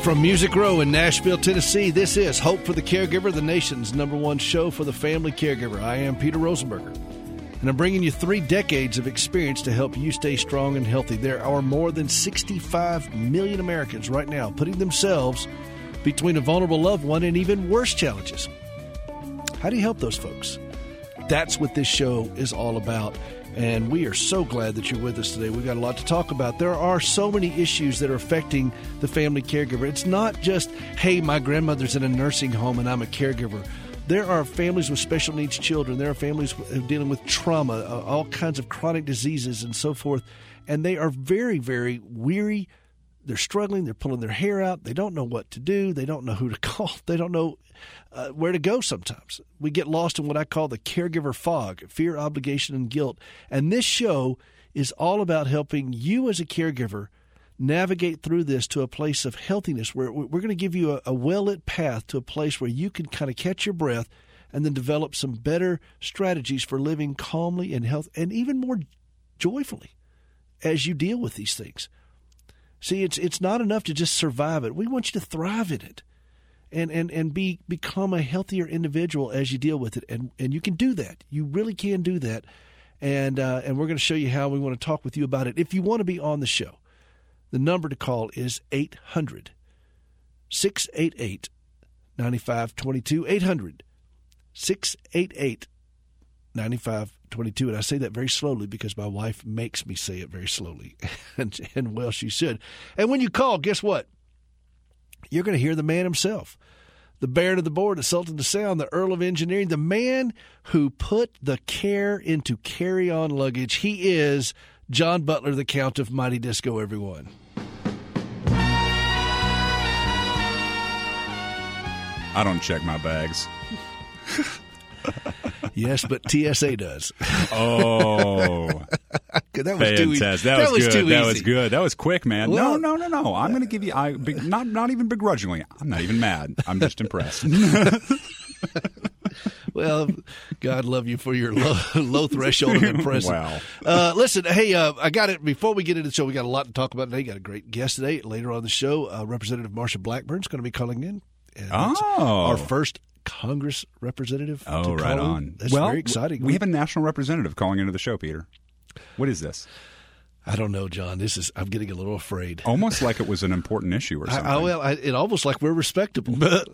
From Music Row in Nashville, Tennessee, this is Hope for the Caregiver, the nation's #1 show for the family caregiver. I am Peter Rosenberger, and I'm bringing you 3 decades of experience to help you stay strong and healthy. There are more than 65 million Americans right now putting themselves between a vulnerable loved one and even worse challenges. How do you help those folks? That's what this show is all about. And we are so glad that you're with us today. We've got a lot to talk about. There are so many issues that are affecting the family caregiver. It's not just, hey, my grandmother's in a nursing home and I'm a caregiver. There are families with special needs children. There are families dealing with trauma, all kinds of chronic diseases and so forth. And they are very, very weary. They're struggling. They're pulling their hair out. They don't know what to do. They don't know who to call. They don't know where to go sometimes. We get lost in what I call the caregiver fog, fear, obligation, and guilt. And this show is all about helping you as a caregiver navigate through this to a place of healthiness where we're going to give you a well-lit path to a place where you can kind of catch your breath and then develop some better strategies for living calmly and health and even more joyfully as you deal with these things. See, it's not enough to just survive it. We want you to thrive in it and become a healthier individual as you deal with it. And you can do that. You really can do that. And we're going to show you how. We want to talk with you about it. If you want to be on the show, the number to call is 800-688-9522. 800-688-9522. And I say that very slowly because my wife makes me say it very slowly. and well, she should. And when you call, guess what? You're going to hear the man himself, the Baron of the Board, the Sultan of Sound, the Earl of Engineering, the man who put the care into carry-on luggage. He is John Butler, the Count of Mighty Disco, everyone. I don't check my bags. Yes, but TSA does. Oh. That was too easy. That was good. Too that easy. was good. That was quick, man. Well, No. I'm going to give you, not even begrudgingly. I'm not even mad. I'm just impressed. Well, God love you for your low threshold of impressive. Wow. Listen, hey, I got it. Before we get into the show, we got a lot to talk about today. Got a great guest today. Later on the show, Representative Marsha Blackburn's going to be calling in. And our first Congress representative. Oh, right on. That's very exciting. We have a national representative calling into the show, Peter. What is this? I don't know, John. I'm getting a little afraid. Almost like it was an important issue or something. It almost like we're respectable. Don't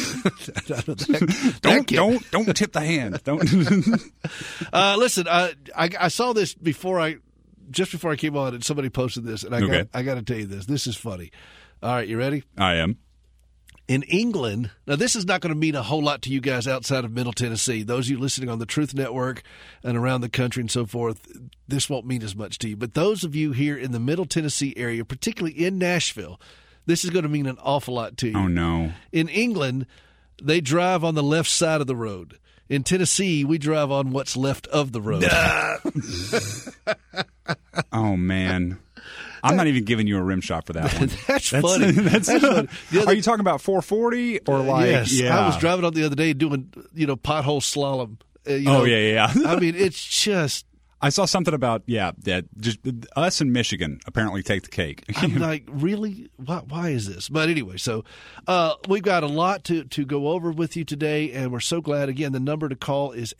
tip the hand. Don't. Listen, I saw this just before I came on, and somebody posted this, and I got to tell you this. This is funny. All right, you ready? I am. In England, now this is not going to mean a whole lot to you guys outside of Middle Tennessee. Those of you listening on the Truth Network and around the country and so forth, this won't mean as much to you. But those of you here in the Middle Tennessee area, particularly in Nashville, this is going to mean an awful lot to you. Oh, no. In England, they drive on the left side of the road. In Tennessee, we drive on what's left of the road. Oh, man. I'm not even giving you a rim shot for that one. That's funny. That's funny. Are you talking about 440 or like? Yes. Yeah. I was driving on the other day doing, pothole slalom. Yeah. I mean, it's just. I saw something about that just us in Michigan apparently take the cake. I'm like, really? Why is this? But anyway, so we've got a lot to go over with you today, and we're so glad. Again, the number to call is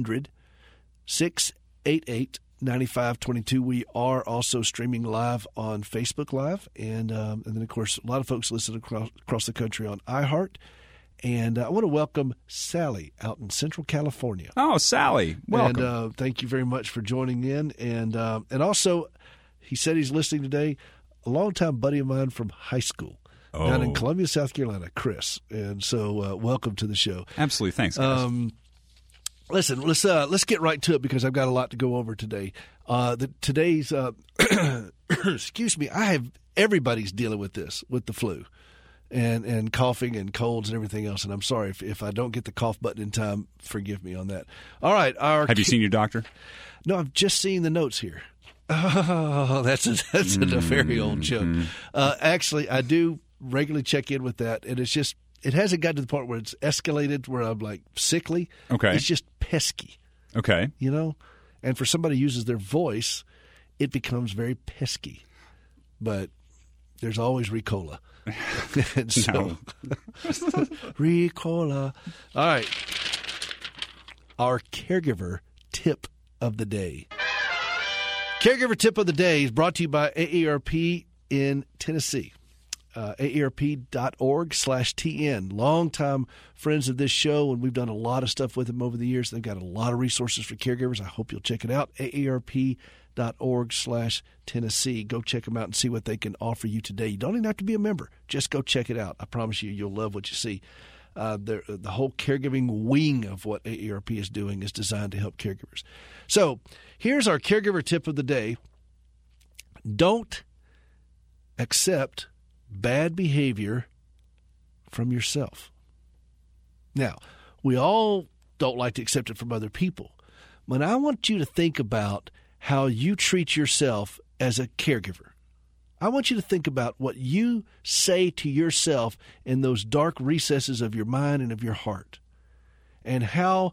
800-688-9522. We are also streaming live on Facebook Live, and then, of course, a lot of folks listen across the country on iHeart. And I want to welcome Sally out in Central California. Oh, Sally, welcome. And thank you very much for joining in. And also, he said he's listening today, a longtime buddy of mine from high school down in Columbia, South Carolina, Chris. And so welcome to the show. Absolutely. Thanks, guys. Listen, let's get right to it because I've got a lot to go over today. Today's excuse me, everybody's dealing with this, with the flu. And coughing and colds and everything else. And I'm sorry if I don't get the cough button in time. Forgive me on that. All right. Have you seen your doctor? No, I've just seen the notes here. Oh, that's a very old joke. Actually, I do regularly check in with that, and it hasn't gotten to the point where it's escalated where I'm like sickly. Okay. It's just pesky. Okay. And for somebody who uses their voice, it becomes very pesky. But there's always Ricola. And so, Ricola. All right. Our caregiver tip of the day. Caregiver tip of the day is brought to you by AARP in Tennessee. AARP.org/TN. Longtime friends of this show, and we've done a lot of stuff with them over the years. They've got a lot of resources for caregivers. I hope you'll check it out. AARP.org/Tennessee. Go check them out and see what they can offer you today. You don't even have to be a member. Just go check it out. I promise you, you'll love what you see. The whole caregiving wing of what AARP is doing is designed to help caregivers. So here's our caregiver tip of the day. Don't accept bad behavior from yourself. Now, we all don't like to accept it from other people, but I want you to think about how you treat yourself as a caregiver. I want you to think about what you say to yourself in those dark recesses of your mind and of your heart, and how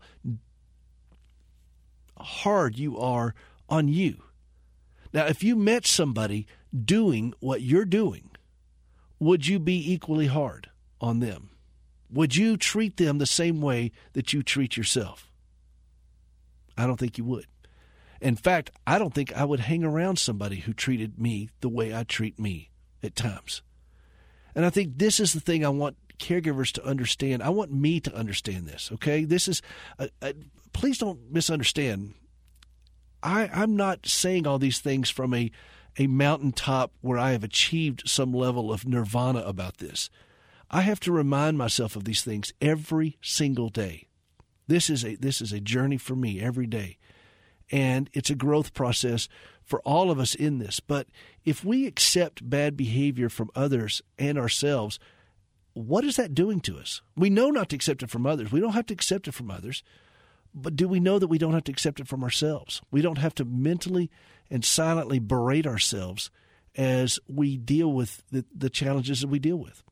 hard you are on you. Now, if you met somebody doing what you're doing, would you be equally hard on them? Would you treat them the same way that you treat yourself? I don't think you would. In fact, I don't think I would hang around somebody who treated me the way I treat me at times. And I think this is the thing I want caregivers to understand. I want me to understand this, okay? This is, please don't misunderstand. I'm not saying all these things from a mountaintop where I have achieved some level of nirvana about this. I have to remind myself of these things every single day. This is a journey for me every day. And it's a growth process for all of us in this. But if we accept bad behavior from others and ourselves, what is that doing to us? We know not to accept it from others. We don't have to accept it from others. But do we know that we don't have to accept it from ourselves? We don't have to mentally and silently berate ourselves as we deal with the challenges that we deal with.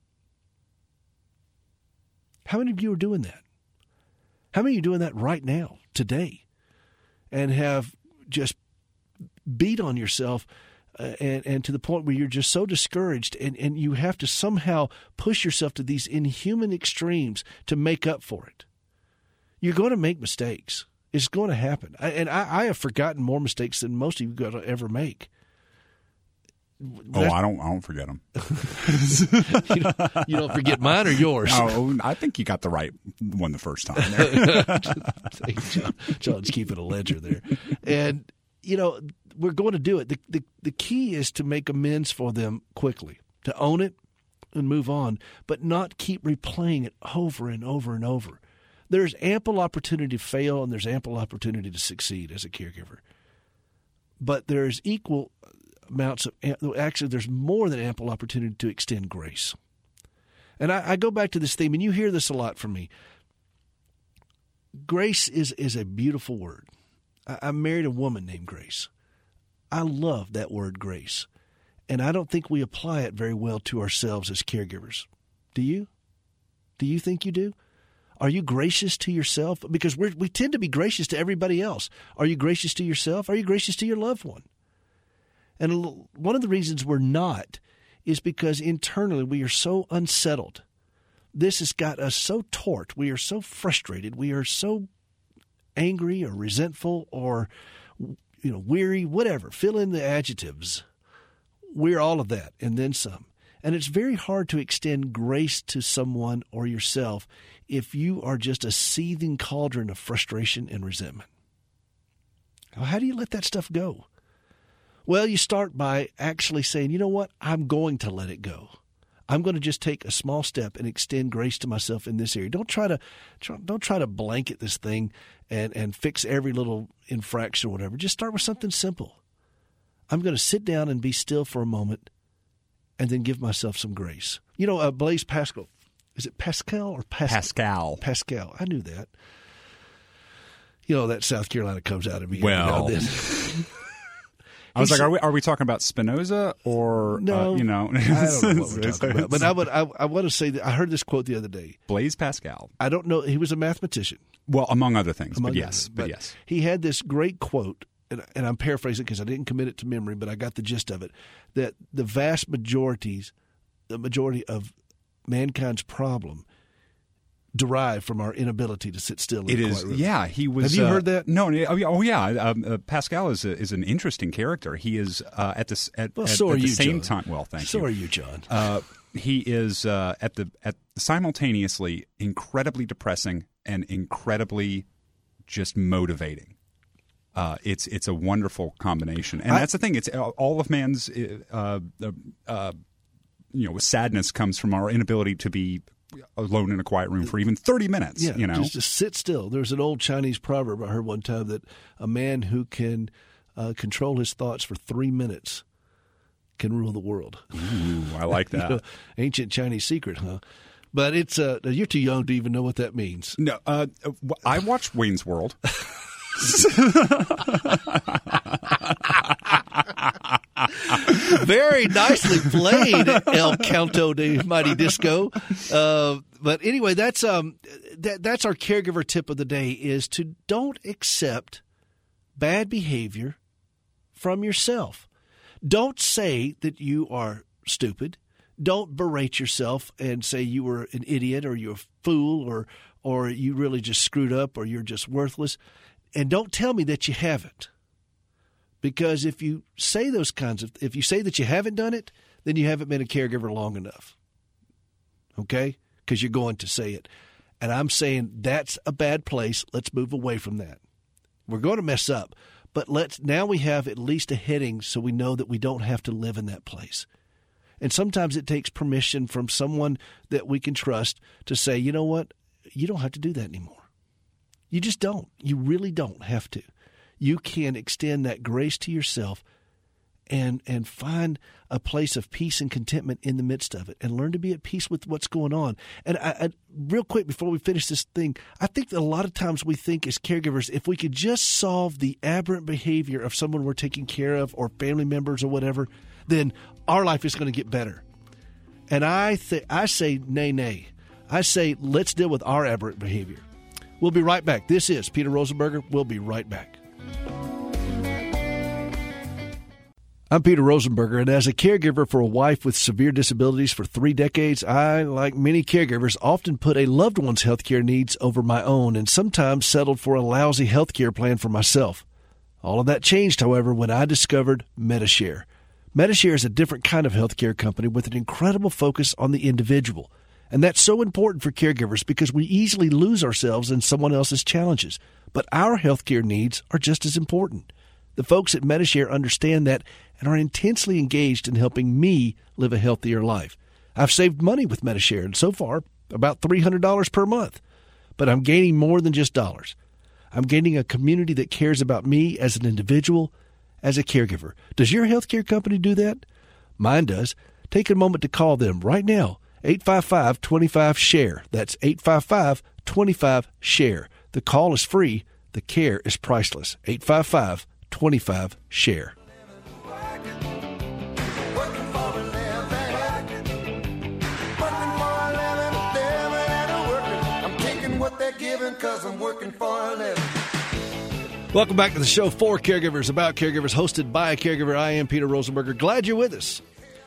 How many of you are doing that? How many of you are doing that right now, today? And have just beat on yourself and to the point where you're just so discouraged and you have to somehow push yourself to these inhuman extremes to make up for it. You're going to make mistakes. It's going to happen. I have forgotten more mistakes than most of you going to ever make. I don't forget them. You don't forget mine or yours? Oh, I think you got the right one the first time there. John's keeping a ledger there. And, we're going to do it. The key is to make amends for them quickly, to own it and move on, but not keep replaying it over and over and over. There's ample opportunity to fail and there's ample opportunity to succeed as a caregiver. But there's equal amounts of, actually there's more than ample opportunity to extend grace. And I go back to this theme, and you hear this a lot from me. Grace is a beautiful word. I married a woman named Grace. I love that word grace. And I don't think we apply it very well to ourselves as caregivers. Do you? Do you think you do? Are you gracious to yourself? Because we tend to be gracious to everybody else. Are you gracious to yourself? Are you gracious to your loved one? And one of the reasons we're not is because internally we are so unsettled. This has got us so taut. We are so frustrated. We are so angry or resentful or weary, whatever. Fill in the adjectives. We're all of that and then some. And it's very hard to extend grace to someone or yourself if you are just a seething cauldron of frustration and resentment. Now, how do you let that stuff go? Well, you start by actually saying, you know what? I'm going to let it go. I'm going to just take a small step and extend grace to myself in this area. Don't try to blanket this thing and fix every little infraction or whatever. Just start with something simple. I'm going to sit down and be still for a moment and then give myself some grace. Blaise Pascal. Is it Pascal or Pascal? Pascal. I knew that. That South Carolina comes out of me. Well, I was like, are we talking about Spinoza or no? I don't know what we're talking about. But I want to say that I heard this quote the other day. Blaise Pascal. I don't know. He was a mathematician. Well, among other things. But yes. He had this great quote, and I'm paraphrasing because I didn't commit it to memory, but I got the gist of it, that the vast majorities the majority of mankind's problem derive from our inability to sit still. It is, yeah. He was. Have you heard that? No. Oh, yeah. Pascal is an interesting character. He is at the same time. Well, thank you. So are you, John. He is at simultaneously incredibly depressing and incredibly just motivating. It's a wonderful combination, and that's the thing. It's all of man's sadness comes from our inability to be alone in a quiet room for even 30 minutes. Yeah, just to sit still. There's an old Chinese proverb I heard one time that a man who can control his thoughts for 3 minutes can rule the world. Ooh, I like that. Ancient Chinese secret, huh? But it's you're too young to even know what that means. No, I watched Wayne's World. Very nicely played, El Canto de Mighty Disco. But anyway, that's our caregiver tip of the day is to don't accept bad behavior from yourself. Don't say that you are stupid. Don't berate yourself and say you were an idiot or you're a fool or you really just screwed up or you're just worthless. And don't tell me that you haven't. Because if you say if you say that you haven't done it, then you haven't been a caregiver long enough. Okay? Because you're going to say it. And I'm saying that's a bad place. Let's move away from that. We're going to mess up. But now we have at least a heading so we know that we don't have to live in that place. And sometimes it takes permission from someone that we can trust to say, you know what? You don't have to do that anymore. You just don't. You really don't have to. You can extend that grace to yourself and find a place of peace and contentment in the midst of it and learn to be at peace with what's going on. And I real quick before we finish this thing, I think that a lot of times we think as caregivers, if we could just solve the aberrant behavior of someone we're taking care of or family members or whatever, then our life is going to get better. And I say nay. I say let's deal with our aberrant behavior. We'll be right back. This is Peter Rosenberger. We'll be right back. I'm Peter Rosenberger, and as a caregiver for a wife with severe disabilities for 3 decades, I, like many caregivers, often put a loved one's health care needs over my own and sometimes settled for a lousy health care plan for myself. All of that changed, however, when I discovered Medi-Share. Medi-Share is a different kind of health care company with an incredible focus on the individual. And that's so important for caregivers because we easily lose ourselves in someone else's challenges. But our health care needs are just as important. The folks at Medi-Share understand that and are intensely engaged in helping me live a healthier life. I've saved money with Medi-Share, and so far, about $300 per month. But I'm gaining more than just dollars. I'm gaining a community that cares about me as an individual, as a caregiver. Does your health care company do that? Mine does. Take a moment to call them right now. 855-25-SHARE. That's 855-25-SHARE. The call is free. The care is priceless. 855-25-SHARE. Welcome back to the show for caregivers, about caregivers, hosted by a caregiver. I am Peter Rosenberger. Glad you're with us.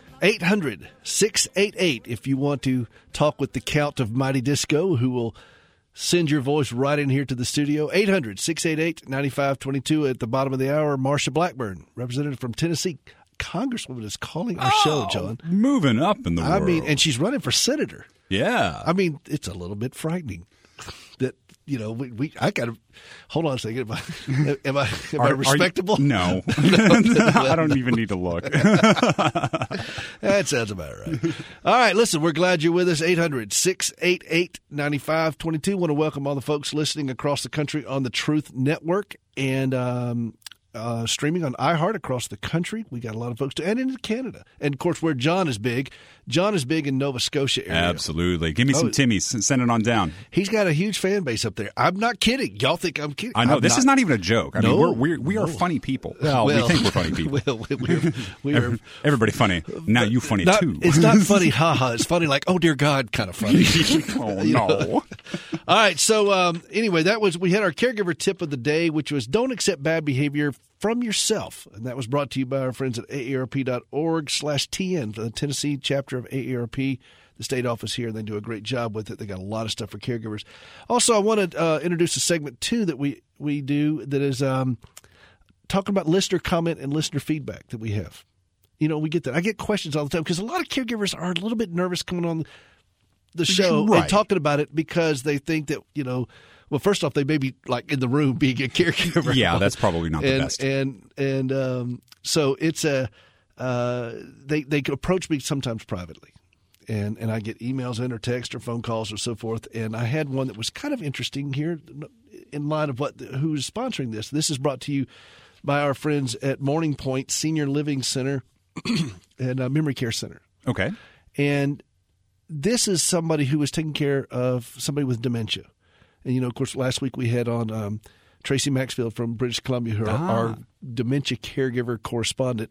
800-688 if you want to talk with the Count of Mighty Disco, who will send your voice right in here to the studio. 800-688-9522. At the bottom of the hour, Marsha Blackburn, representative from Tennessee. Congresswoman is calling our show, John. Moving up in the world. I mean, and she's running for senator. Yeah. I mean, it's a little bit frightening that, I got to hold on a second. Am I respectable? No. I don't even need to look. That sounds about right. All right, listen, we're glad you're with us. 800-688-9522. Want to welcome all the folks listening across the country on the Truth Network and streaming on iHeart across the country. We got a lot of folks and in Canada. And, of course, where John is big in Nova Scotia area. Absolutely. Give me some Timmies. Send it on down. He's got a huge fan base up there. I'm not kidding. Y'all think I'm kidding. I know. This is not even a joke. I mean, we are funny people. Well, we think we're funny people. We're everybody funny. Now you funny, too. It's not funny, haha. It's funny like, oh, dear God, kind of funny. Oh, no. All right. So anyway, we had our caregiver tip of the day, which was don't accept bad behavior from yourself. And that was brought to you by our friends at aarp.org/TN, the Tennessee chapter of AARP, the state office here. They do a great job with it. They got a lot of stuff for caregivers. Also, I want to introduce a segment, too, that we do that is talking about listener comment and listener feedback that we have. You know, we get that. I get questions all the time because a lot of caregivers are a little bit nervous coming on the show and talking about it because they think that, you know, well, first off, they may be like in the room being a caregiver. Yeah, that's probably not the best. So it's they approach me sometimes privately, and I get emails in or text or phone calls or so forth. And I had one that was kind of interesting here in light of who's sponsoring this. This is brought to you by our friends at Morning Point Senior Living Center and Memory Care Center. Okay. And this is somebody who was taking care of somebody with dementia. And, you know, of course, last week we had on Tracy Maxfield from British Columbia, who our dementia caregiver correspondent.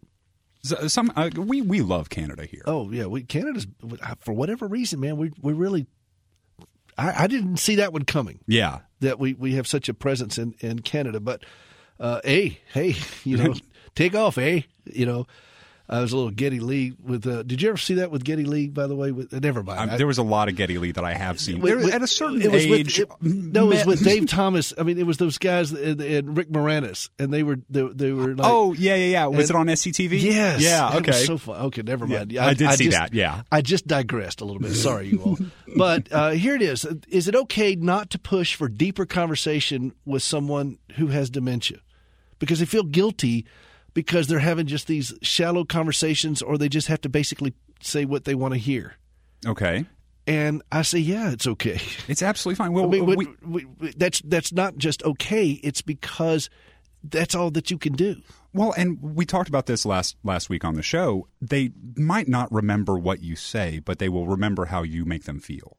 We love Canada here. Oh, yeah. Canada's, for whatever reason, man, we really – I didn't see that one coming. Yeah. That we have such a presence in Canada. But, hey, you know, take off, you know. I was a little Geddy Lee with. Did you ever see that with Geddy Lee? By the way, never mind. There was a lot of Geddy Lee that I have seen. At a certain age, it was with Dave Thomas. I mean, it was those guys and Rick Moranis, and they were like. Oh yeah. Was it on SCTV? Yes. Yeah. Okay. It was so fun. Okay, never mind. Yeah, I did see that. Yeah. I just digressed a little bit. Sorry, you all. But here it is. Is it okay not to push for deeper conversation with someone who has dementia because they feel guilty? Because they're having just these shallow conversations or they just have to basically say what they want to hear. Okay. And I say, yeah, it's okay. It's absolutely fine. Well, that's not just okay. It's because that's all that you can do. Well, and we talked about this last week on the show. They might not remember what you say, but they will remember how you make them feel.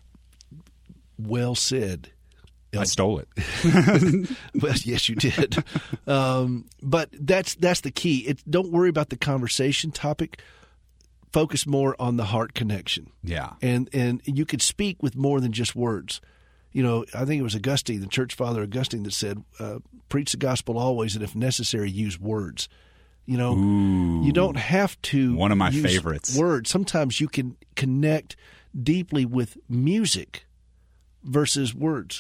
Well said. I stole it. Well, yes, you did. But that's the key. Don't worry about the conversation topic. Focus more on the heart connection. Yeah. And you could speak with more than just words. You know, I think it was Augustine, the church father Augustine, that said, preach the gospel always, and if necessary, use words. You know, you don't have to one of my use favorites. Words. Sometimes you can connect deeply with music versus words.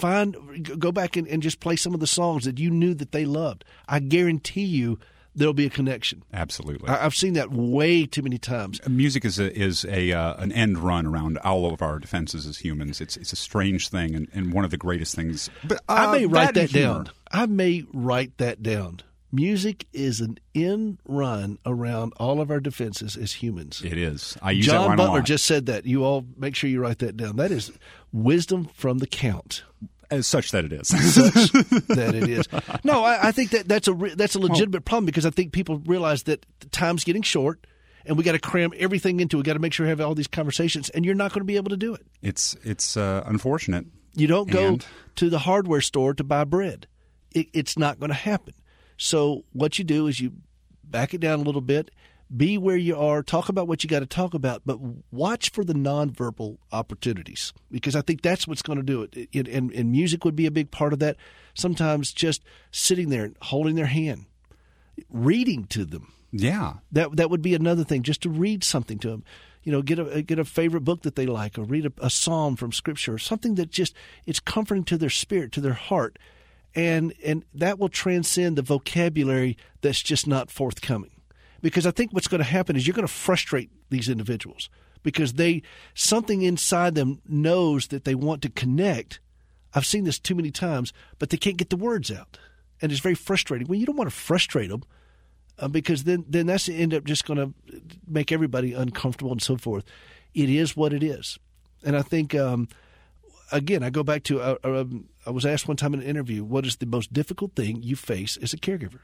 Go back and just play some of the songs that you knew that they loved. I guarantee you there'll be a connection. Absolutely. I've seen that way too many times. Music is an end run around all of our defenses as humans. It's a strange thing and one of the greatest things. But I may write that down. I may write that down. Music is an end run around all of our defenses as humans. It is. I use John that line Butler a lot. just said that. You all make sure you write that down. That is wisdom from the Count. As such that it is. Such that it is. No, I think that's a legitimate problem because I think people realize that the time's getting short and we got to cram everything into it. We got to make sure we have all these conversations, and you're not going to be able to do it. It's unfortunate. You don't go to the hardware store to buy bread. It's not going to happen. So what you do is you back it down a little bit, be where you are, talk about what you got to talk about, but watch for the nonverbal opportunities because I think that's what's going to do it. And music would be a big part of that. Sometimes just sitting there and holding their hand, reading to them. Yeah. That would be another thing, just to read something to them. You know, get a favorite book that they like or read a psalm from Scripture or something that just it's comforting to their spirit, to their heart. And that will transcend the vocabulary that's just not forthcoming. Because I think what's going to happen is you're going to frustrate these individuals because something inside them knows that they want to connect. I've seen this too many times, but they can't get the words out. And it's very frustrating. Well, you don't want to frustrate them because then that's end up just going to make everybody uncomfortable and so forth. It is what it is. And I think, again, I go back to I was asked one time in an interview, what is the most difficult thing you face as a caregiver?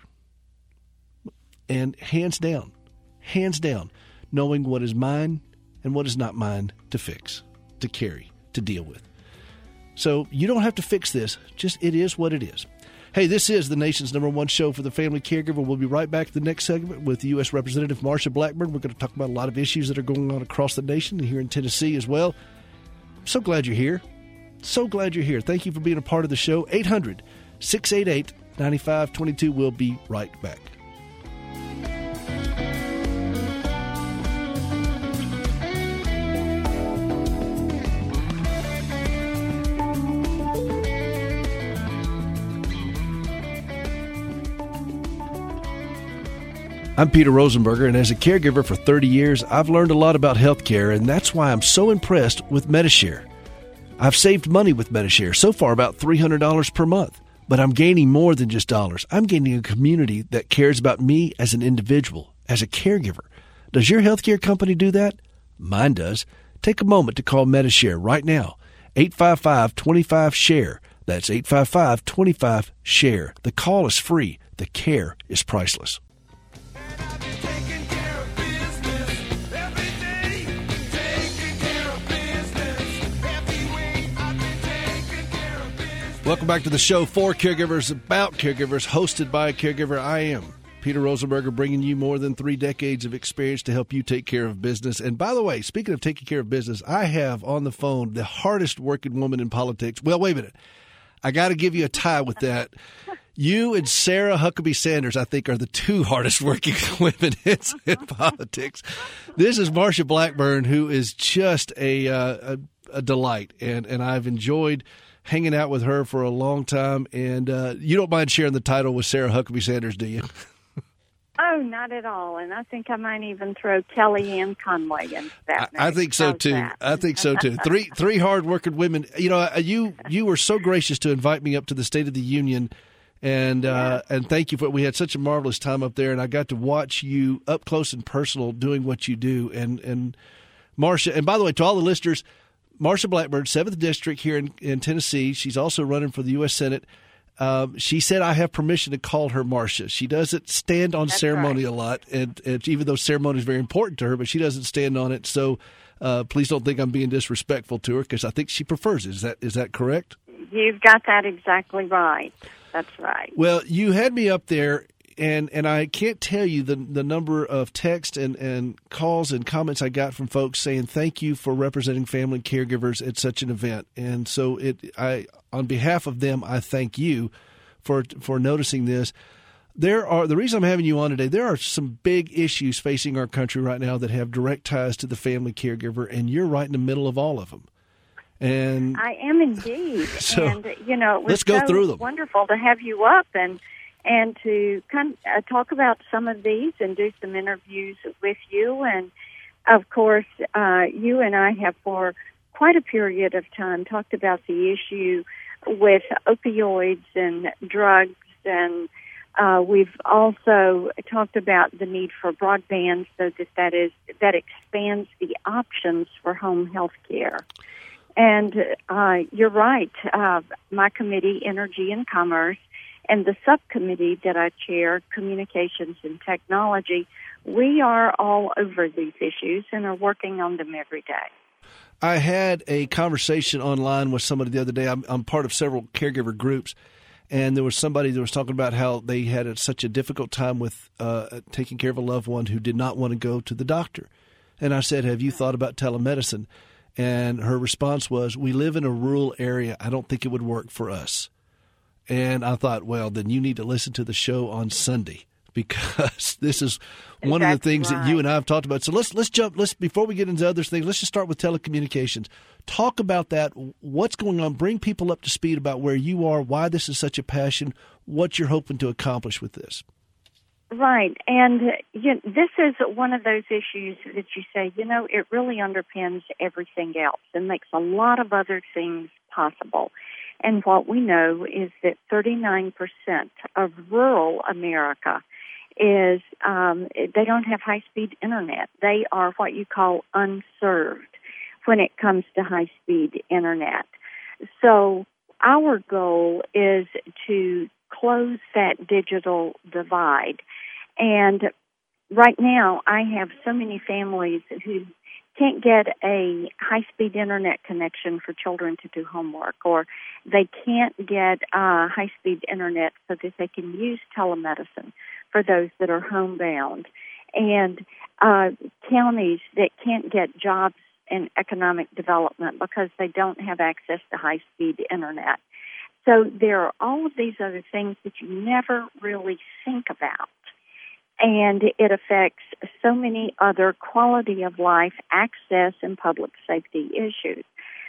And hands down, knowing what is mine and what is not mine to fix, to carry, to deal with. So you don't have to fix this. Just it is what it is. Hey, this is the nation's #1 show for the family caregiver. We'll be right back to the next segment with U.S. Representative Marsha Blackburn. We're going to talk about a lot of issues that are going on across the nation and here in Tennessee as well. I'm so glad you're here. So glad you're here. Thank you for being a part of the show. 800-688-9522. We'll be right back. I'm Peter Rosenberger, and as a caregiver for 30 years, I've learned a lot about healthcare, and that's why I'm so impressed with Medi-Share. I've saved money with Medi-Share, so far about $300 per month. But I'm gaining more than just dollars. I'm gaining a community that cares about me as an individual, as a caregiver. Does your healthcare company do that? Mine does. Take a moment to call Medi-Share right now. 855-25-SHARE. That's 855-25-SHARE. The call is free. The care is priceless. Welcome back to the show for caregivers, about caregivers, hosted by a caregiver. I am Peter Rosenberger, bringing you more than 3 decades of experience to help you take care of business. And by the way, speaking of taking care of business, I have on the phone the hardest working woman in politics. Well, wait a minute. I got to give you a tie with that. You and Sarah Huckabee Sanders, I think, are the 2 hardest working women in politics. This is Marsha Blackburn, who is just a delight, and I've enjoyed hanging out with her for a long time. And you don't mind sharing the title with Sarah Huckabee Sanders, do you? Oh, not at all. And I think I might even throw Kellyanne Conway into that. I think so, too. I think so, too. Three hard-working women. You know, you were so gracious to invite me up to the State of the Union, and thank you for it. We had such a marvelous time up there, and I got to watch you up close and personal doing what you do. And Marsha, and by the way, to all the listeners, Marsha Blackburn, 7th District here in Tennessee. She's also running for the U.S. Senate. She said I have permission to call her Marsha. She doesn't stand on ceremony a lot, and even though ceremony is very important to her, but she doesn't stand on it. So please don't think I'm being disrespectful to her, because I think she prefers it. Is that correct? You've got that exactly right. That's right. Well, you had me up there, and I can't tell you the number of texts and calls and comments I got from folks saying thank you for representing family caregivers at such an event. And so on behalf of them, I thank you for noticing this. The reason I'm having you on today, there are some big issues facing our country right now that have direct ties to the family caregiver, and you're right in the middle of all of them. And I am indeed. So, and it was let's go through them. Wonderful to have you up and to kind of talk about some of these and do some interviews with you. And, of course, you and I have for quite a period of time talked about the issue with opioids and drugs, and we've also talked about the need for broadband so that expands the options for home health care. And you're right, my committee, Energy and Commerce, and the subcommittee that I chair, Communications and Technology, we are all over these issues and are working on them every day. I had a conversation online with somebody the other day. I'm part of several caregiver groups, and there was somebody that was talking about how they had such a difficult time with taking care of a loved one who did not want to go to the doctor. And I said, have you thought about telemedicine? And her response was, we live in a rural area. I don't think it would work for us. And I thought, well, then you need to listen to the show on Sunday, because this is one of the things that you and I have talked about. So let's jump. Before we get into other things, let's just start with telecommunications. Talk about that. What's going on? Bring people up to speed about where you are, why this is such a passion, what you're hoping to accomplish with this. Right. And this is one of those issues that you say, it really underpins everything else and makes a lot of other things possible. And what we know is that 39% of rural America is they don't have high-speed internet. They are what you call unserved when it comes to high-speed internet. So our goal is to close that digital divide. And right now, I have so many families who can't get a high-speed internet connection for children to do homework, or they can't get high-speed internet so that they can use telemedicine for those that are homebound, and counties that can't get jobs in economic development because they don't have access to high-speed internet. So there are all of these other things that you never really think about. And it affects so many other quality of life, access, and public safety issues.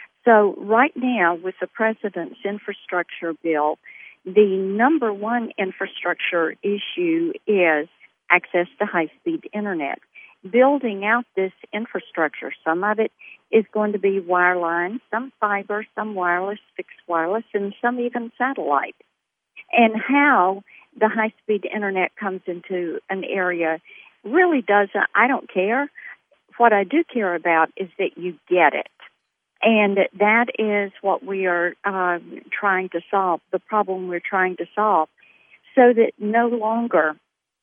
So right now, with the President's infrastructure bill, the number one infrastructure issue is access to high-speed internet. Building out this infrastructure, some of it is going to be wireline, some fiber, some wireless, fixed wireless, and some even satellite. And how the high-speed internet comes into an area really doesn't, I don't care. What I do care about is that you get it. And that is what we are trying to solve, the problem we're trying to solve, so that no longer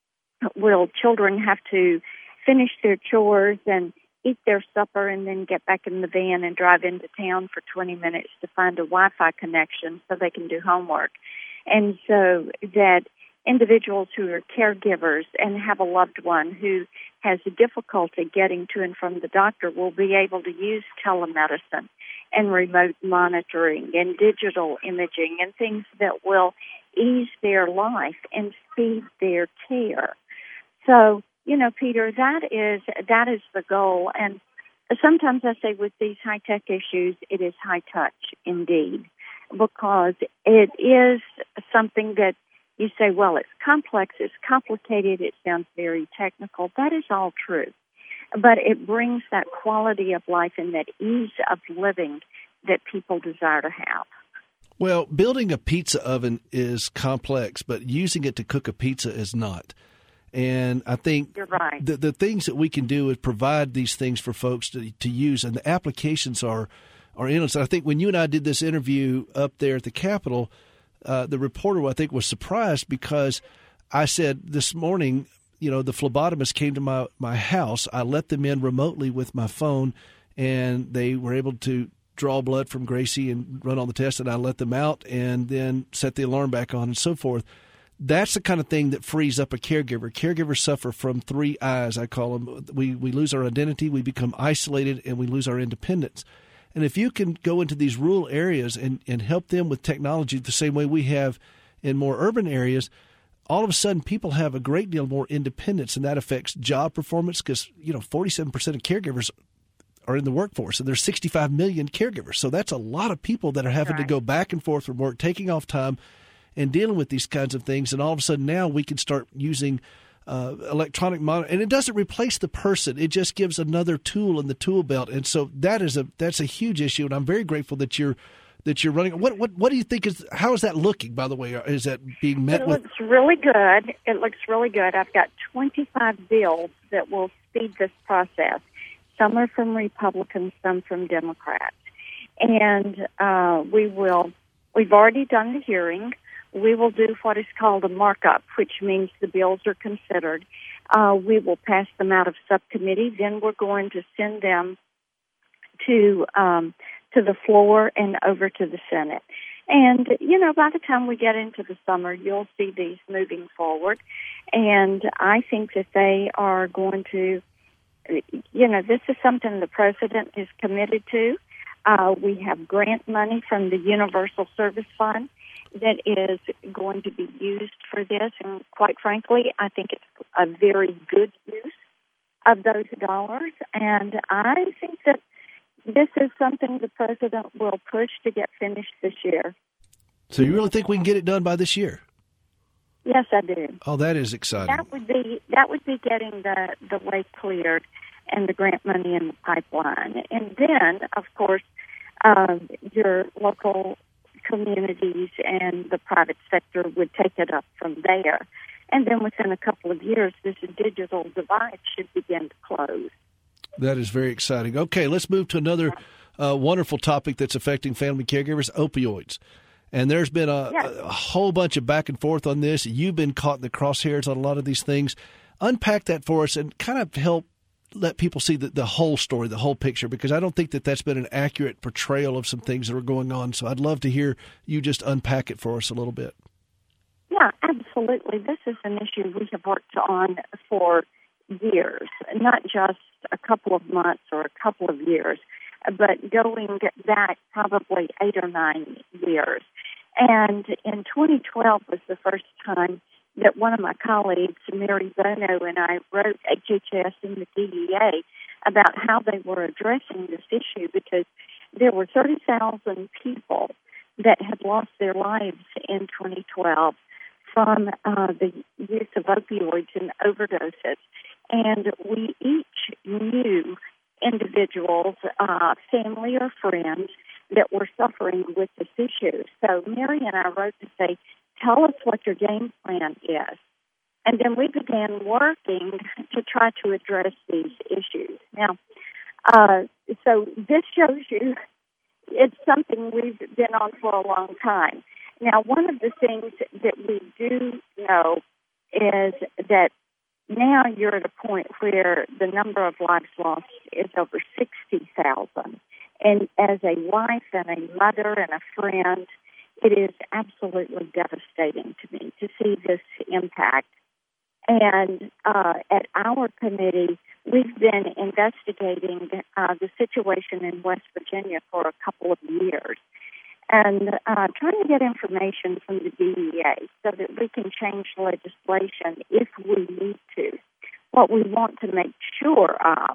will children have to finish their chores and eat their supper and then get back in the van and drive into town for 20 minutes to find a Wi-Fi connection so they can do homework. And so that individuals who are caregivers and have a loved one who has a difficulty getting to and from the doctor will be able to use telemedicine and remote monitoring and digital imaging and things that will ease their life and speed their care. So, you know, Peter, that is the goal. And sometimes I say with these high-tech issues, it is high-touch indeed, because it is something that you say, well, it's complex, it's complicated, it sounds very technical. That is all true. But it brings that quality of life and that ease of living that people desire to have. Well, building a pizza oven is complex, but using it to cook a pizza is not. And I think you're right. The things that we can do is provide these things for folks to use, and the applications are endless. I think when you and I did this interview up there at the Capitol, the reporter, I think, was surprised because I said this morning, you know, the phlebotomist came to my house. I let them in remotely with my phone, and they were able to draw blood from Gracie and run all the tests, and I let them out and then set the alarm back on and so forth. That's the kind of thing that frees up a caregiver. Caregivers suffer from 3 I's, I call them. We lose our identity, we become isolated, and we lose our independence. And if you can go into these rural areas and help them with technology the same way we have in more urban areas, all of a sudden people have a great deal more independence, and that affects job performance because, you know, 47% of caregivers are in the workforce, and there's 65 million caregivers. So that's a lot of people that are having to go back and forth from work, taking off time and dealing with these kinds of things. And all of a sudden now we can start using electronic monitor, and it doesn't replace the person. It just gives another tool in the tool belt. And so that's a huge issue. And I'm very grateful that you're running. What do you think how is that looking, by the way? Is that being met with? It looks really good. It looks really good. I've got 25 bills that will speed this process. Some are from Republicans, some from Democrats. And we've already done the hearing. We will do what is called a markup, which means the bills are considered. We will pass them out of subcommittee. Then we're going to send them to the floor and over to the Senate. And, you know, by the time we get into the summer, you'll see these moving forward. And I think that they are going to, you know, this is something the President is committed to. We have grant money from the Universal Service Fund that is going to be used for this. And quite frankly, I think it's a very good use of those dollars. And I think that this is something the President will push to get finished this year. So you really think we can get it done by this year? Yes, I do. Oh, that is exciting. That would be getting the way cleared and the grant money in the pipeline. And then, of course, your local communities and the private sector would take it up from there. And then within a couple of years, this digital divide should begin to close. That is very exciting. Okay, let's move to another wonderful topic that's affecting family caregivers, opioids. And there's been a whole bunch of back and forth on this. You've been caught in the crosshairs on a lot of these things. Unpack that for us and kind of help let people see the whole story, the whole picture, because I don't think that's been an accurate portrayal of some things that are going on. So I'd love to hear you just unpack it for us a little bit. Yeah, absolutely. This is an issue we have worked on for years, not just a couple of months or a couple of years, but going back probably 8 or 9 years. And in 2012 was the first time that one of my colleagues, Mary Bono, and I wrote HHS and the DEA about how they were addressing this issue, because there were 30,000 people that had lost their lives in 2012 from the use of opioids and overdoses. And we each knew individuals, family or friends, that were suffering with this issue. So Mary and I wrote to say, tell us what your game plan is. And then we began working to try to address these issues. Now, so this shows you it's something we've been on for a long time. Now, one of the things that we do know is that now you're at a point where the number of lives lost is over 60,000. And as a wife and a mother and a friend, it is absolutely devastating to me to see this impact. And at our committee, we've been investigating the situation in West Virginia for a couple of years and trying to get information from the DEA so that we can change legislation if we need to. What we want to make sure of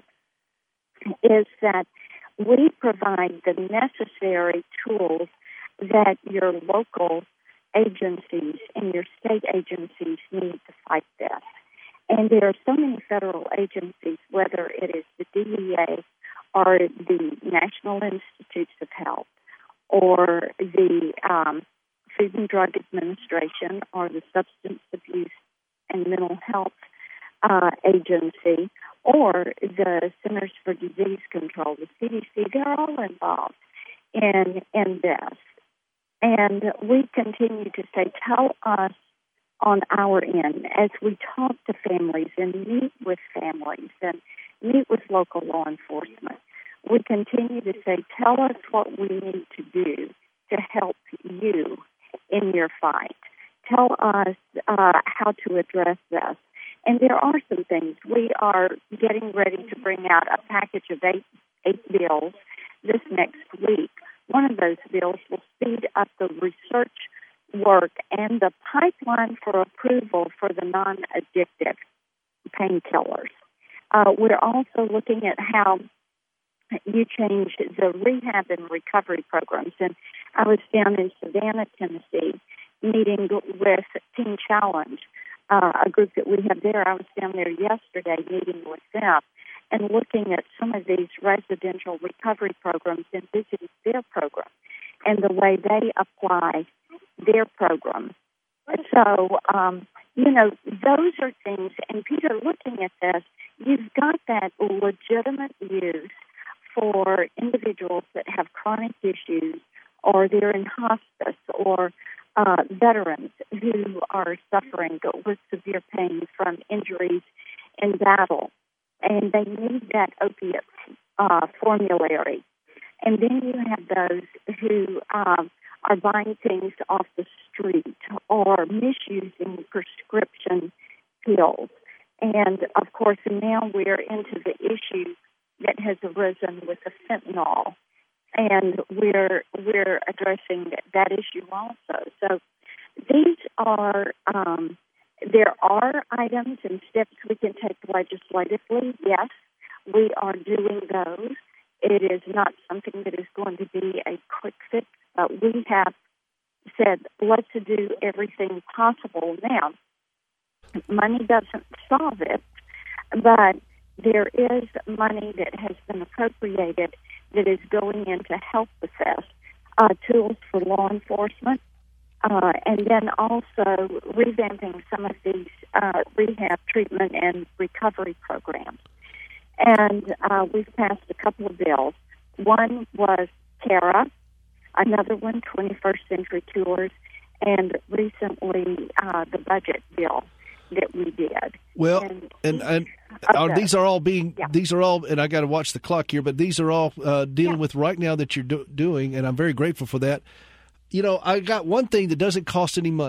is that we provide the necessary tools that your local agencies and your state agencies need to fight this. And there are so many federal agencies, whether it is the DEA or the National Institutes of Health or the Food and Drug Administration or the Substance Abuse and Mental Health Agency or the Centers for Disease Control, the CDC, they're all involved in this. And we continue to say, tell us on our end as we talk to families and meet with families and meet with local law enforcement. We continue to say, tell us what we need to do to help you in your fight. Tell us how to address this. And there are some things. We are getting ready to bring out a package of eight bills this next week. One of those bills will speed up the research work and the pipeline for approval for the non-addictive painkillers. We're also looking at how you change the rehab and recovery programs. And I was down in Savannah, Tennessee, meeting with Teen Challenge, a group that we have there. I was down there yesterday meeting with them and looking at some of these residential recovery programs and visiting their program and the way they apply their program. So, those are things. And Peter, looking at this, you've got that legitimate use for individuals that have chronic issues or they're in hospice or veterans who are suffering with severe pain from injuries in battle. And they need that opiate formulary. And then you have those who are buying things off the street or misusing prescription pills. And, of course, now we're into the issue that has arisen with the fentanyl. And we're addressing that issue also. So these are there are items and steps we can take legislatively. Yes, we are doing those. It is not something that is going to be a quick fix, but we have said let's do everything possible. Now, money doesn't solve it, but there is money that has been appropriated that is going in to help with this, tools for law enforcement, and then also revamping some of these rehab treatment and recovery programs. And we've passed a couple of bills. One was CARA, another one, 21st Century Cures, and recently the budget bill that we did. Well, and these are all being, these are all, and I got to watch the clock here, but these are all dealing with right now that you're doing, and I'm very grateful for that. You know, I got one thing that doesn't cost any money,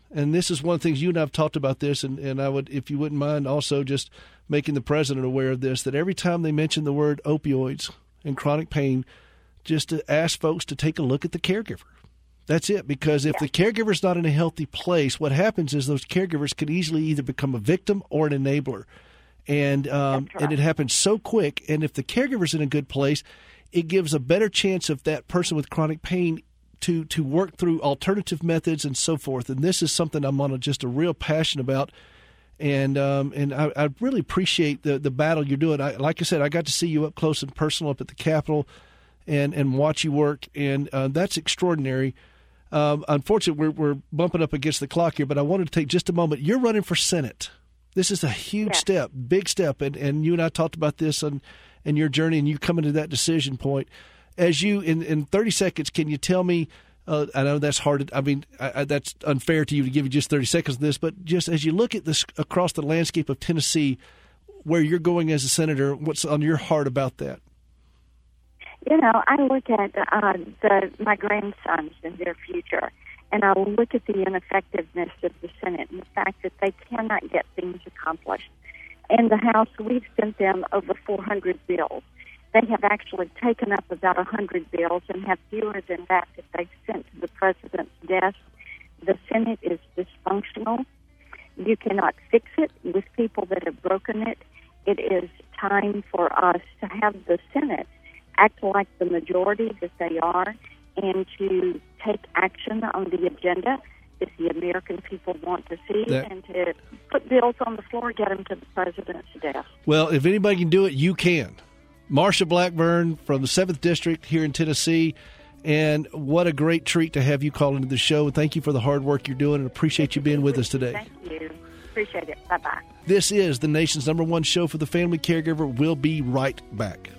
and this is one of the things you and I have talked about this, and I would, if you wouldn't mind, also just making the president aware of this, that every time they mention the word opioids and chronic pain, just to ask folks to take a look at the caregiver. That's it, because if the caregiver's not in a healthy place, what happens is those caregivers can easily either become a victim or an enabler. And and it happens so quick, and if the caregiver's in a good place, it gives a better chance of that person with chronic pain to work through alternative methods and so forth. And this is something I'm on just a real passion about. And I really appreciate the battle you're doing. Like I said, I got to see you up close and personal up at the Capitol and watch you work, and that's extraordinary. Unfortunately, we're bumping up against the clock here, but I wanted to take just a moment. You're running for Senate. This is a huge step, big step, and you and I talked about this in your journey, and you coming to that decision point. As you, in 30 seconds, can you tell me, I know that's hard, that's unfair to you to give you just 30 seconds of this, but just as you look at this across the landscape of Tennessee, where you're going as a senator, what's on your heart about that? You know, I look at my grandsons and their future, and I look at the ineffectiveness of the Senate and the fact that they cannot get things accomplished. In the House, we've sent them over 400 bills. They have actually taken up about 100 bills and have fewer than that they've sent to the president's desk. The Senate is dysfunctional. You cannot fix it with people that have broken it. It is time for us to have the Senate act like the majority that they are and to take action on the agenda that the American people want to see and to put bills on the floor, get them to the president's desk. Well, if anybody can do it, you can. Marsha Blackburn from the 7th District here in Tennessee, and what a great treat to have you call into the show. Thank you for the hard work you're doing, and appreciate you being with us today. Thank you. Appreciate it. Bye-bye. This is the nation's #1 show for the family caregiver. We'll be right back.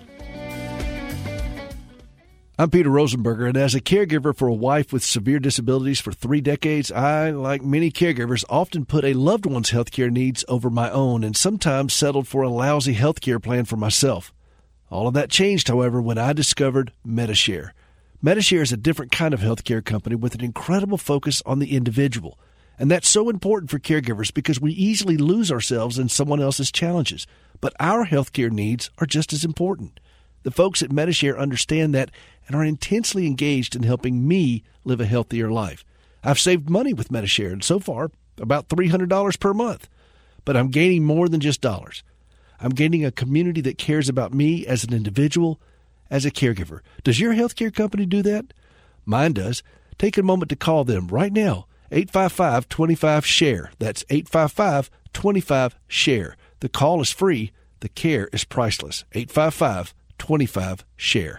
I'm Peter Rosenberger, and as a caregiver for a wife with severe disabilities for 3 decades, I, like many caregivers, often put a loved one's health care needs over my own and sometimes settled for a lousy health care plan for myself. All of that changed, however, when I discovered Medi-Share. Medi-Share is a different kind of health care company with an incredible focus on the individual. And that's so important for caregivers because we easily lose ourselves in someone else's challenges. But our health care needs are just as important. The folks at Medi-Share understand that and are intensely engaged in helping me live a healthier life. I've saved money with Medi-Share, and so far, about $300 per month. But I'm gaining more than just dollars. I'm gaining a community that cares about me as an individual, as a caregiver. Does your healthcare company do that? Mine does. Take a moment to call them right now, 855-25-SHARE. That's 855-25-SHARE. The call is free. The care is priceless. 855-25-SHARE.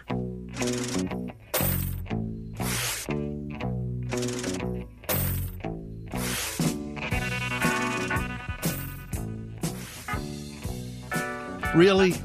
Really?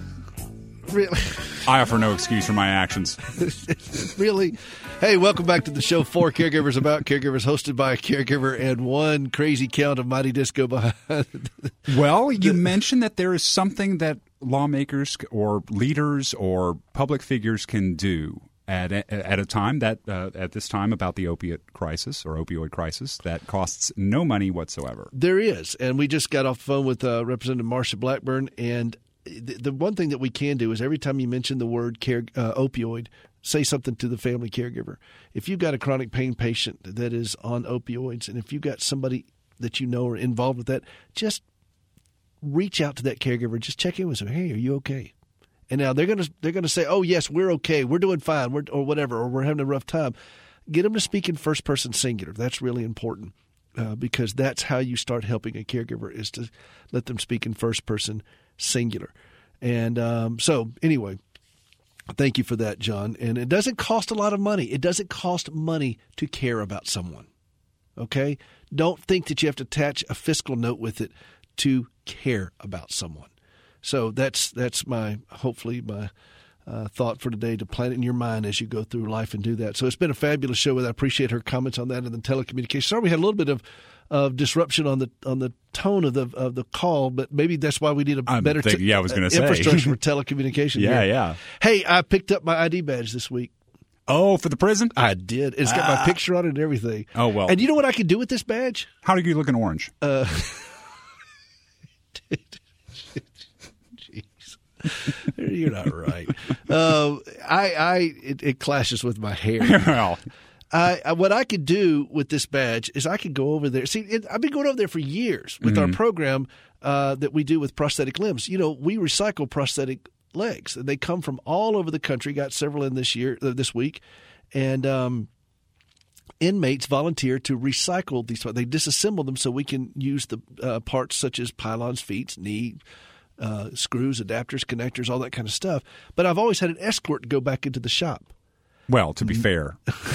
I offer no excuse for my actions. Really? Hey, welcome back to the show, For Caregivers About Caregivers, hosted by a caregiver and one crazy count of Mighty Disco behind. Well, you mentioned that there is something that lawmakers or leaders or public figures can do at a time that at this time about the opioid crisis that costs no money whatsoever. There is, and we just got off the phone with Representative Marsha Blackburn, and the one thing that we can do is every time you mention the word opioid, say something to the family caregiver. If you've got a chronic pain patient that is on opioids, and if you've got somebody that you know are involved with that, just reach out to that caregiver. Just check in with them. Hey, are you okay? And now they're gonna say, oh yes, we're okay, we're doing fine, or whatever, or we're having a rough time. Get them to speak in first person singular. That's really important because that's how you start helping a caregiver, is to let them speak in first person singular. And so anyway, thank you for that, John. And it doesn't cost a lot of money. It doesn't cost money to care about someone. Okay? Don't think that you have to attach a fiscal note with it to care about someone. So that's hopefully my thought for today, to plant it in your mind as you go through life and do that. So it's been a fabulous show. I appreciate her comments on that and the telecommunications. Sorry we had a little bit of disruption on the tone of the call, but maybe that's why we need a better infrastructure for telecommunications. Yeah. Hey, I picked up my ID badge this week. Oh, for the prison? I did. It's got my picture on it and everything. Oh, well. And you know what I could do with this badge? How do you look in orange? You're not right. It clashes with my hair. Well, What I could do with this badge is I could go over there. See, I've been going over there for years with our program that we do with prosthetic limbs. You know, we recycle prosthetic legs. They come from all over the country. Got several in this week, and inmates volunteer to recycle these. They disassemble them so we can use the parts such as pylons, feet, knee. Screws, adapters, connectors, all that kind of stuff. But I've always had an escort to go back into the shop. well, to be fair.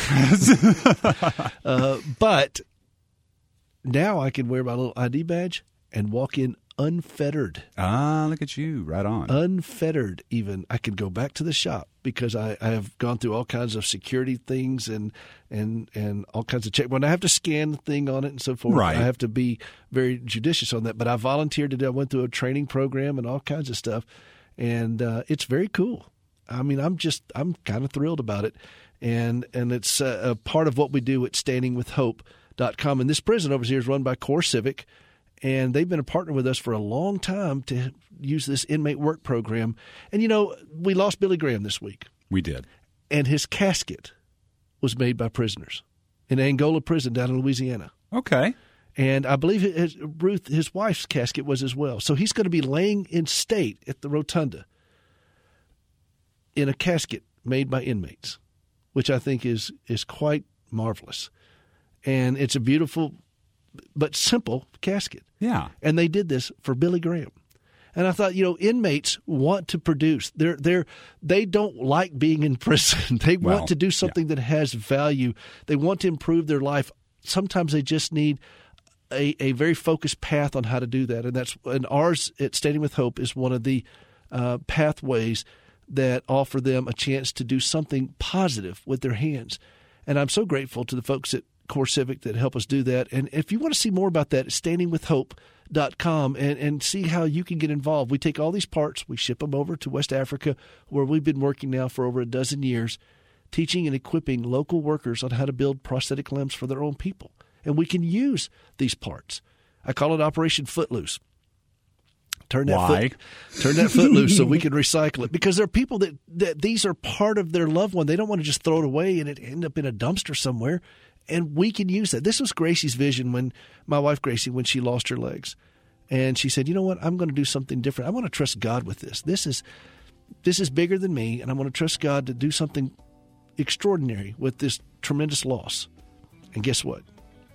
But now I can wear my little ID badge and walk in unfettered. Ah, look at you. Right on. Unfettered, even. I can go back to the shop because I have gone through all kinds of security things and all kinds of check. When I have to scan the thing on it and so forth, Right. I have to be very judicious on that. But I volunteered to do. I went through a training program and all kinds of stuff, and it's very cool. I mean, I'm kind of thrilled about it, and it's a part of what we do at StandingWithHope.com. And this prison over here is run by Core Civic. And they've been a partner with us for a long time to use this inmate work program. And, you know, we lost Billy Graham this week. We did. And his casket was made by prisoners in Angola prison down in Louisiana. Okay. And I believe his wife's casket was as well. So he's going to be laying in state at the Rotunda in a casket made by inmates, which I think is quite marvelous. And it's a beautiful but simple casket. Yeah. And they did this for Billy Graham. And I thought, you know, inmates want to produce. They don't like being in prison. They want to do something that has value. They want to improve their life. Sometimes they just need a very focused path on how to do that. And ours at Standing with Hope is one of the pathways that offer them a chance to do something positive with their hands. And I'm so grateful to the folks at Core Civic that help us do that. And if you want to see more about that, StandingWithHope.com and see how you can get involved. We take all these parts, we ship them over to West Africa, where we've been working now for over a dozen years, teaching and equipping local workers on how to build prosthetic limbs for their own people. And we can use these parts. I call it Operation Footloose. Turn that foot loose so we can recycle it. Because there are people that these are part of their loved one. They don't want to just throw it away and it end up in a dumpster somewhere. And we can use that. This was Gracie's vision when my wife Gracie, when she lost her legs. And she said, you know what, I'm going to do something different. I want to trust God with this. This is bigger than me, and I want to trust God to do something extraordinary with this tremendous loss. And guess what?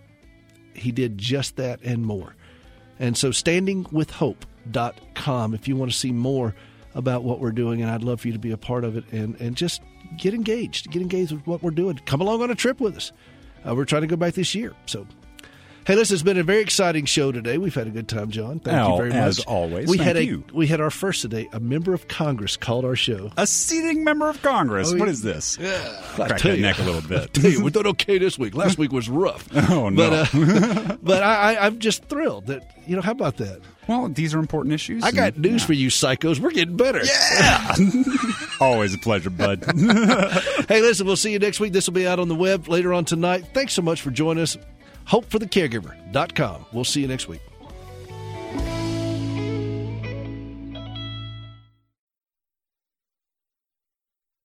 He did just that and more. And so StandingWithHope.com if you want to see more about what we're doing, and I'd love for you to be a part of it and just get engaged with what we're doing. Come along on a trip with us. We're trying to go back this year. So, hey, listen, it's been a very exciting show today. We've had a good time, John. Thank you very much. As always, we had our first today. A member of Congress called our show. A sitting member of Congress. What is this? Yeah, Crack that neck a little bit. We're doing okay this week. Last week was rough. Oh, no. But I'm just thrilled that, you know, how about that? Well, these are important issues. I got news for you psychos. We're getting better. Yeah. Always a pleasure, bud. Hey, listen, we'll see you next week. This will be out on the web later on tonight. Thanks so much for joining us. HopeForTheCaregiver.com. We'll see you next week.